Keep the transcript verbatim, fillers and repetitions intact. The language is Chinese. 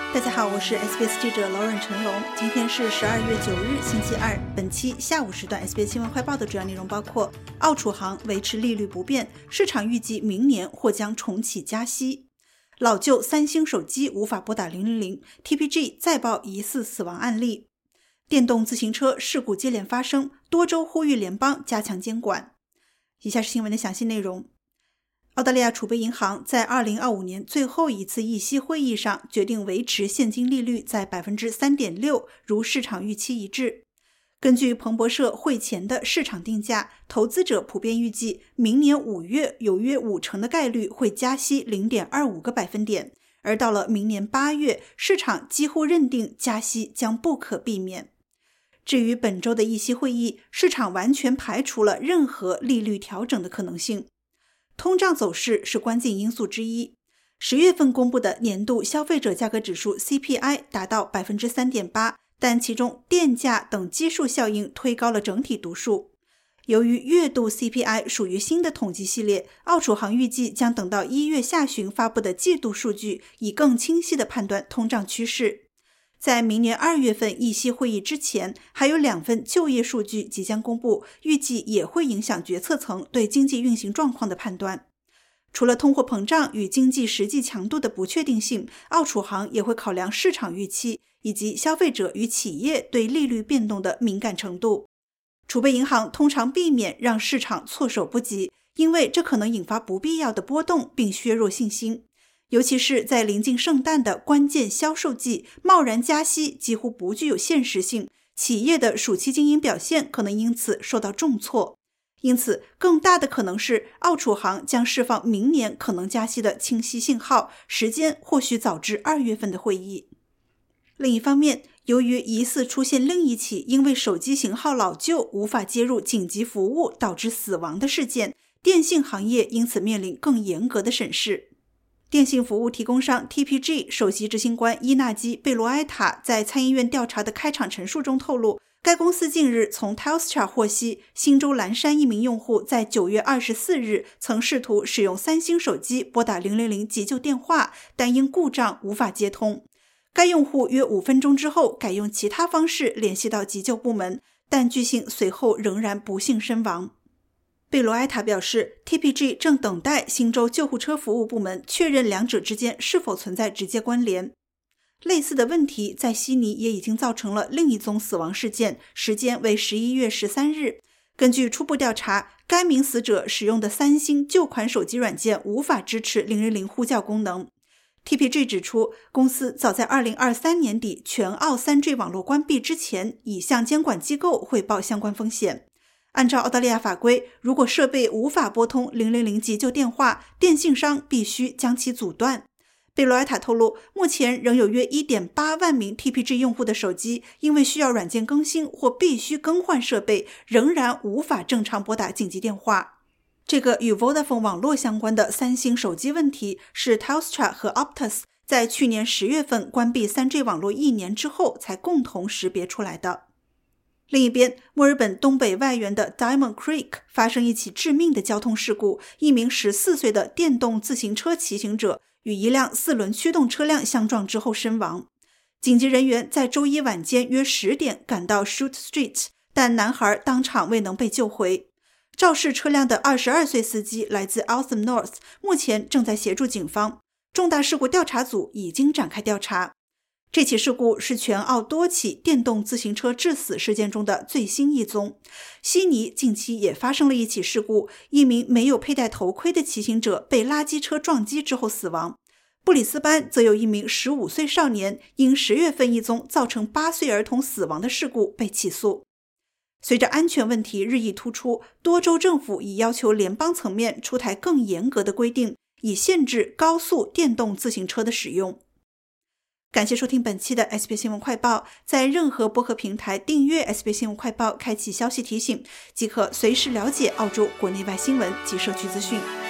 大家好，我是 S B S 记者劳忍陈龙。今天是十二月九日星期二，本期下午时段 S B S 新闻快报的主要内容包括：澳储行维持利率不变，市场预计明年或将重启加息；老旧三星手机无法拨打零零零 T P G 再报疑似死亡案例；电动自行车事故接连发生，多州呼吁联邦加强监管。以下是新闻的详细内容。澳大利亚储备银行在二零二五年最后一次议息会议上决定维持现金利率在 百分之三点六， 如市场预期一致。根据彭博社会前的市场定价，投资者普遍预计明年五月有约五成的概率会加息 零点二五个百分点，而到了明年八月，市场几乎认定加息将不可避免。至于本周的议息会议，市场完全排除了任何利率调整的可能性。通胀走势是关键因素之一。十月份公布的年度消费者价格指数 C P I 达到 百分之三点八， 但其中电价等基数效应推高了整体读数。由于月度 C P I 属于新的统计系列，澳储行预计将等到一月下旬发布的季度数据，以更清晰地判断通胀趋势。在明年二月份议息会议之前，还有两份就业数据即将公布，预计也会影响决策层对经济运行状况的判断。除了通货膨胀与经济实际强度的不确定性，澳储行也会考量市场预期以及消费者与企业对利率变动的敏感程度。储备银行通常避免让市场措手不及，因为这可能引发不必要的波动并削弱信心。尤其是在临近圣诞的关键销售季，贸然加息几乎不具有现实性，企业的暑期经营表现可能因此受到重挫。因此，更大的可能是澳储行将释放明年可能加息的清晰信号，时间或许早至二月份的会议。另一方面，由于疑似出现另一起因为手机型号老旧无法接入紧急服务导致死亡的事件，电信行业因此面临更严格的审视。电信服务提供商 T P G 首席执行官伊纳基·贝罗埃塔在参议院调查的开场陈述中透露，该公司近日从 Telstra 获悉，新州蓝山一名用户在九月二十四日曾试图使用三星手机拨打零零零急救电话，但因故障无法接通。该用户约五分钟之后改用其他方式联系到急救部门，但据信随后仍然不幸身亡。贝罗埃塔表示 T P G 正等待新州救护车服务部门确认两者之间是否存在直接关联。类似的问题在悉尼也已经造成了另一宗死亡事件，时间为十一月十三日。根据初步调查，该名死者使用的三星旧款手机软件无法支持零零零呼叫功能。T P G 指出，公司早在二零二三年底全澳 三 G 网络关闭之前，已向监管机构汇报相关风险。按照澳大利亚法规，如果设备无法拨通零零零急救电话，电信商必须将其阻断。贝罗埃塔透露，目前仍有约 一点八万名 T P G 用户的手机因为需要软件更新或必须更换设备，仍然无法正常拨打紧急电话。这个与 Vodafone 网络相关的三星手机问题是 Telstra 和 Optus 在去年十月份关闭 三 G 网络一年之后才共同识别出来的。另一边，墨尔本东北外缘的 Diamond Creek 发生一起致命的交通事故，一名十四岁的电动自行车骑行者与一辆四轮驱动车辆相撞之后身亡。紧急人员在周一晚间约十点赶到 Shute Street， 但男孩当场未能被救回。肇事车辆的二十二岁司机来自 Eltham North， 目前正在协助警方。重大事故调查组已经展开调查。这起事故是全澳多起电动自行车致死事件中的最新一宗。悉尼近期也发生了一起事故，一名没有佩戴头盔的骑行者被垃圾车撞击之后死亡。布里斯班则有一名十五岁少年因十月份一宗造成八岁儿童死亡的事故被起诉。随着安全问题日益突出，多州政府已要求联邦层面出台更严格的规定，以限制高速电动自行车的使用。感谢收听本期的 S B S 新闻快报，在任何播客平台订阅 S B S 新闻快报，开启消息提醒，即可随时了解澳洲国内外新闻及社区资讯。